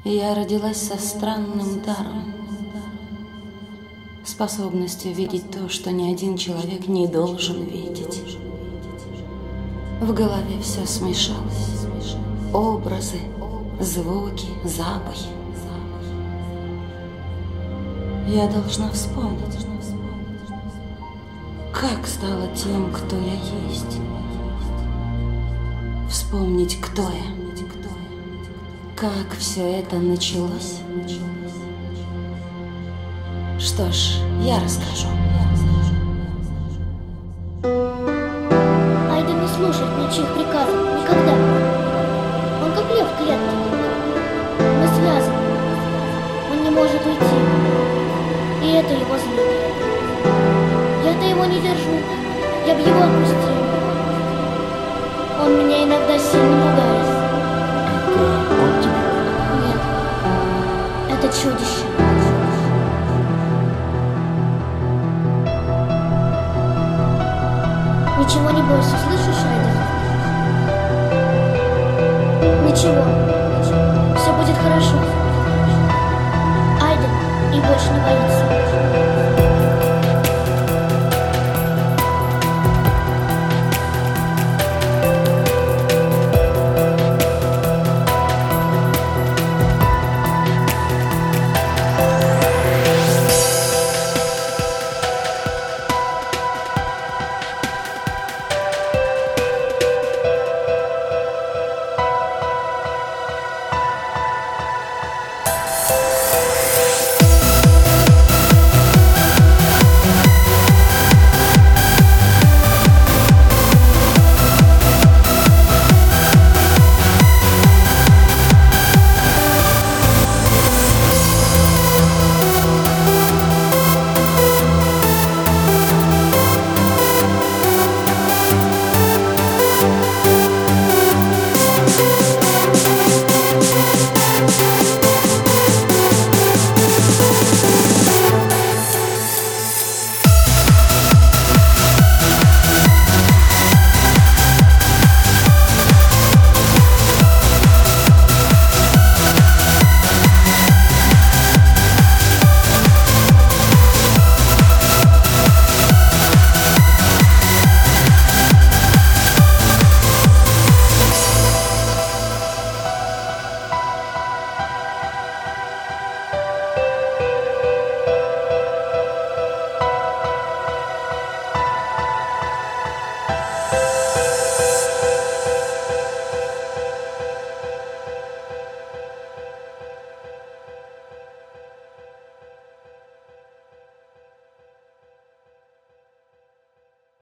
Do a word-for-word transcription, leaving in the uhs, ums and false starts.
Я родилась со странным даром, способностью видеть то, что ни один человек не должен видеть. В голове все смешалось. Образы, звуки, запахи. Я должна вспомнить, как стала тем, кто я есть. Вспомнить, кто я. Как все это началось? Что ж, я расскажу. Айда не слушает ничьих приказов никогда. Он как лев в клетке. Мы связаны. Он не может уйти. И это его злит. Я-то его не держу. Я б его отпустил. Он меня иногда сильно пугает. Это он тебя? Нет. Это чудище. Ничего не бойся, слышишь, Айда? Ничего. Все будет хорошо. Айда и больше не боится.